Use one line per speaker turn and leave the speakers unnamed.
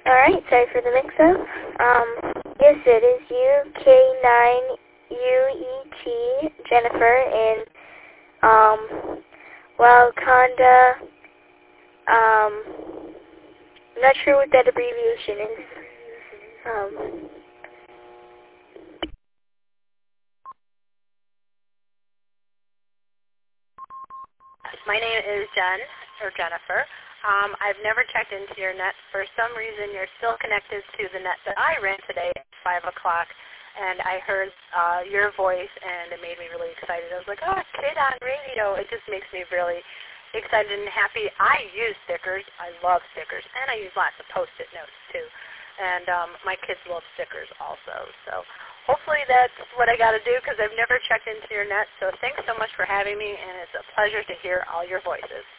Alright, sorry for the mix-up. Yes, it is UK9UET, Jennifer, in, Wakanda, I'm not sure what that abbreviation is.
My name is Jennifer. I've never checked into your net. For some reason, you're still connected to the net that I ran today at 5 o'clock, and I heard your voice, and it made me really excited. I was like, oh, kid on radio. It just makes me really excited and happy. I use stickers. I love stickers, and I use lots of Post-it notes, too. And my kids love stickers also. So hopefully that's what I got to do because I've never checked into your net. So thanks so much for having me, and it's a pleasure to hear all your voices.